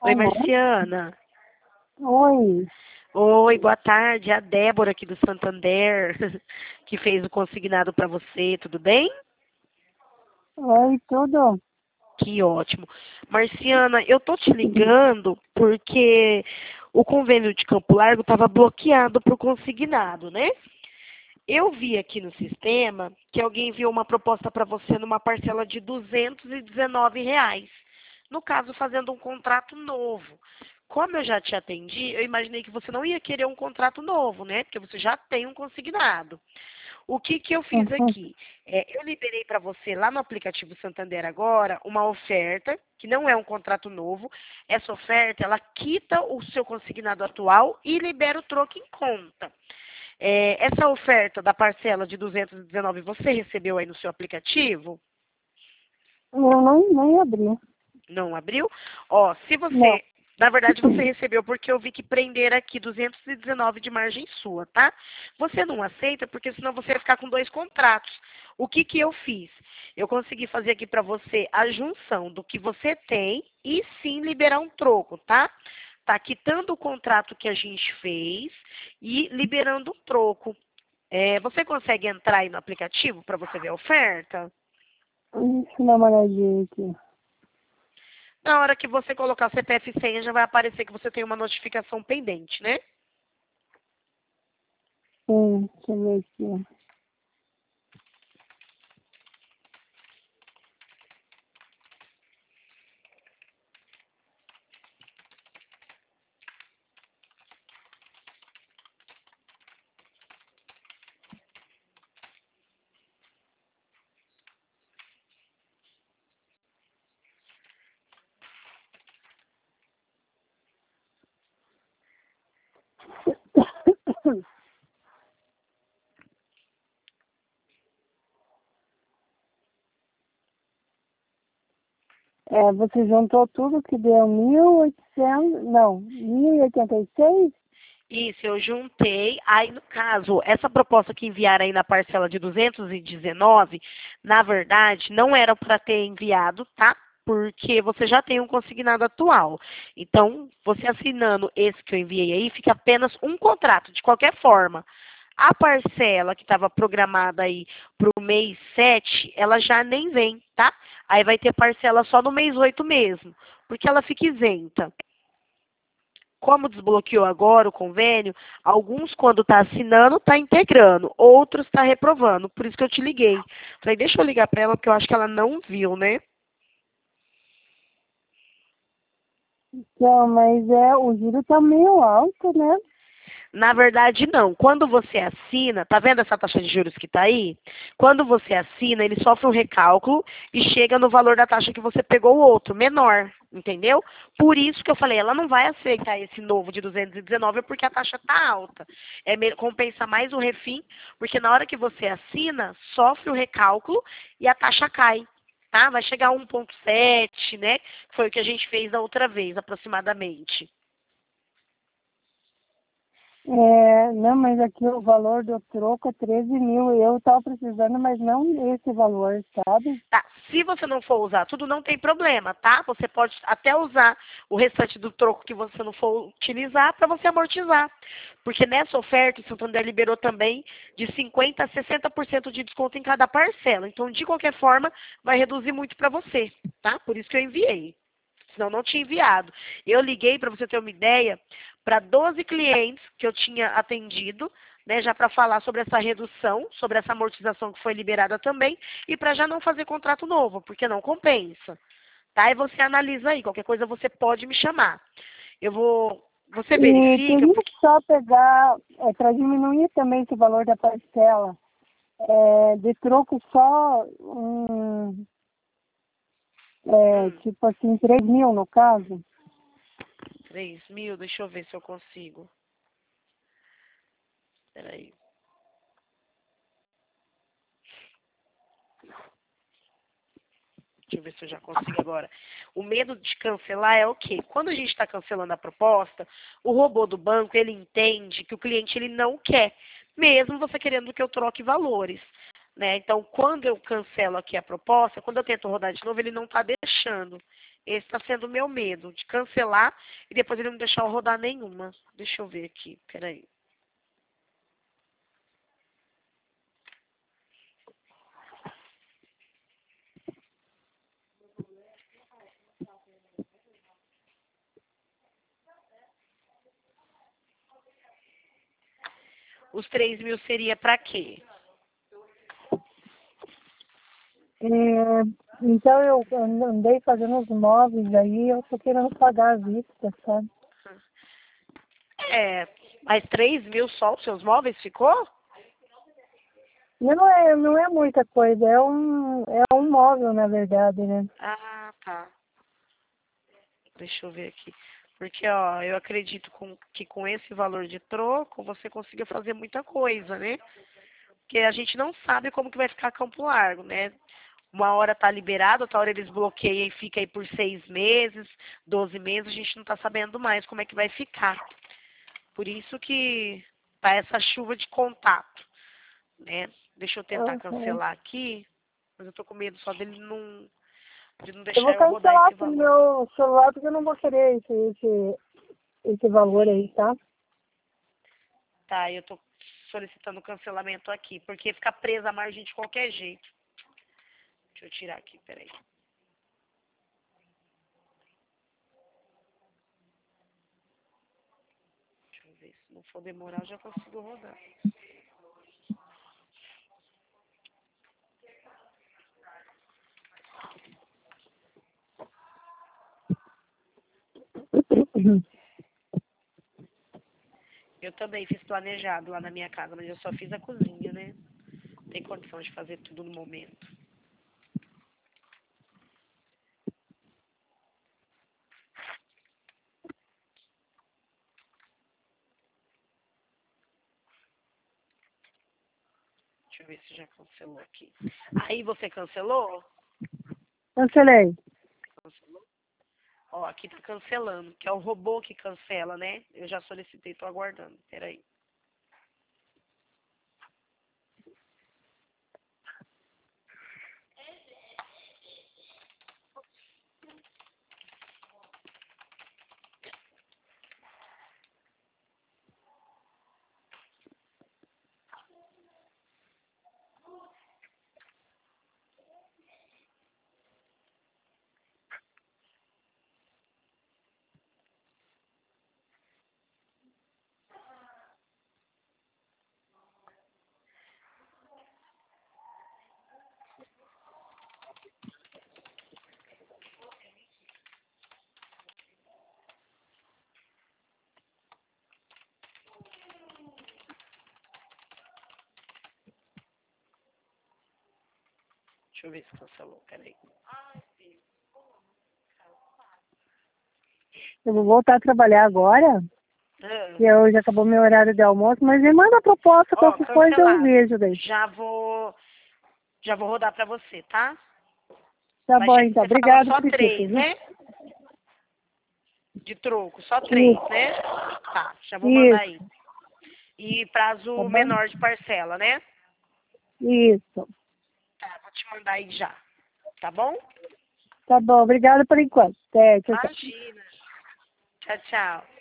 Oi, Alô? Marciana. Oi. Oi, boa tarde. É a Débora aqui do Santander, que fez o consignado para você. Tudo bem? Oi, tudo? Que ótimo. Marciana, eu tô te ligando porque o convênio de Campo Largo estava bloqueado por consignado, né? Eu vi aqui no sistema que alguém enviou uma proposta para você numa parcela de R$ 219. No caso, fazendo um contrato novo. Como eu já te atendi, eu imaginei que você não ia querer um contrato novo, né? Porque você já tem um consignado. O que que eu fiz Uhum. aqui? Eu liberei para você lá no aplicativo Santander agora uma oferta, que não é um contrato novo. Essa oferta, ela quita o seu consignado atual e libera o troco em conta. Essa oferta da parcela de 219, você recebeu aí no seu aplicativo? Eu nem abri. Não abriu? Ó, se Não. você, na verdade você recebeu porque eu vi que prender aqui 219 de margem sua, tá? Você não aceita porque senão você vai ficar com dois contratos. O que que eu fiz? Eu consegui fazer aqui para você a junção do que você tem e sim liberar um troco, tá? Tá quitando o contrato que a gente fez e liberando um troco. Você consegue entrar aí no aplicativo para você ver a oferta? Deixa eu dar uma olhadinha aqui. Na hora que você colocar CPF e senha, já vai aparecer que você tem uma notificação pendente, né? Sim, deixa eu ver aqui. Você juntou tudo que deu 1.800, não, 1.086? Isso, eu juntei. Aí, no caso, essa proposta que enviaram aí na parcela de 219, na verdade, não era para ter enviado, tá? Porque você já tem um consignado atual. Então, você assinando esse que eu enviei aí, fica apenas um contrato, de qualquer forma. A parcela que estava programada aí para o mês 7, ela já nem vem, tá? Aí vai ter parcela só no mês 8 mesmo, porque ela fica isenta. Como desbloqueou agora o convênio, alguns, quando está assinando, está integrando, outros está reprovando. Por isso que eu te liguei. Falei, deixa eu ligar para ela, porque eu acho que ela não viu, né? Não, mas o juro tá meio alto, né? Na verdade, não. Quando você assina, tá vendo essa taxa de juros que está aí? Quando você assina, ele sofre um recálculo e chega no valor da taxa que você pegou o outro, menor, entendeu? Por isso que eu falei, ela não vai aceitar esse novo de 219 porque a taxa tá alta. Compensa mais o refim, porque na hora que você assina, sofre o recálculo e a taxa cai. Tá? Vai chegar a 1,7, né? Que foi o que a gente fez da outra vez, aproximadamente. Não, mas aqui o valor do troco é 13 mil. Eu tava precisando, mas não esse valor, sabe? Tá, se você não for usar tudo, não tem problema, tá? Você pode até usar o restante do troco que você não for utilizar para você amortizar. Porque nessa oferta, o Santander liberou também de 50% a 60% de desconto em cada parcela. Então, de qualquer forma, vai reduzir muito para você, tá? Por isso que eu enviei. Senão, não tinha enviado. Eu liguei, para você ter uma ideia, para 12 clientes que eu tinha atendido, né, já para falar sobre essa redução, sobre essa amortização que foi liberada também, e para já não fazer contrato novo, porque não compensa. Tá? E você analisa aí, qualquer coisa você pode me chamar. Você E verifica, teria porque que só pegar, para diminuir também esse valor da parcela, de troco só, hum, tipo assim, 3 mil no caso. 3 mil, deixa eu ver se eu consigo. Peraí. Deixa eu ver se eu já consigo agora. O medo de cancelar é o quê? Quando a gente está cancelando a proposta, o robô do banco, ele entende que o cliente ele não quer, mesmo você querendo que eu troque valores. Né? Então, quando eu cancelo aqui a proposta, quando eu tento rodar de novo, ele não está deixando. Esse está sendo o meu medo, de cancelar e depois ele não deixar eu rodar nenhuma. Deixa eu ver aqui, peraí. Os 3.000 seria para quê? Então eu andei fazendo os móveis aí, eu tô querendo pagar à vista, sabe? Mas 3.000 só os seus móveis ficou? Não é muita coisa, é um móvel, na verdade, né? Ah, tá. Deixa eu ver aqui. Porque, ó, eu acredito que com esse valor de troco, você consiga fazer muita coisa, né? Porque a gente não sabe como que vai ficar Campo Largo, né? Uma hora tá liberado, outra hora eles bloqueiam e fica aí por 6 meses, 12 meses, a gente não tá sabendo mais como é que vai ficar. Por isso que tá essa chuva de contato, né? Deixa eu tentar Uhum. cancelar aqui, mas eu tô com medo só de não Eu deixar vou eu rodar cancelar esse pro valor. meu celular porque eu não vou querer esse valor aí, tá? Tá, eu tô solicitando cancelamento aqui, porque fica presa a margem de qualquer jeito. Deixa eu tirar aqui, peraí. Deixa eu ver, se não for demorar, eu já consigo rodar. Eu também fiz planejado lá na minha casa, mas eu só fiz a cozinha, né? Não tem condição de fazer tudo no momento. Deixa eu ver se já cancelou aqui. Aí você cancelou? Cancelei. Cancelou? Ó, aqui tá cancelando, que é o robô que cancela, né? Eu já solicitei, tô aguardando. Peraí. Deixa eu ver se cancelou, peraí. Eu vou voltar a trabalhar agora, Ah, que hoje acabou meu horário de almoço, mas me manda a proposta, ó, qualquer coisa eu cancelado. vejo daí. Já vou rodar pra você, tá? Tá Mas bom, então. você falou Obrigado só por isso, 3, viu? né? De troco, só 3, Isso, né? Tá, já vou mandar aí. isso, E tá prazo bom? menor de parcela, né? Isso. Tá, vou te mandar aí já. Tá bom? Tá bom, obrigado por enquanto. Tchau, tchau. Imagina. Tchau, tchau.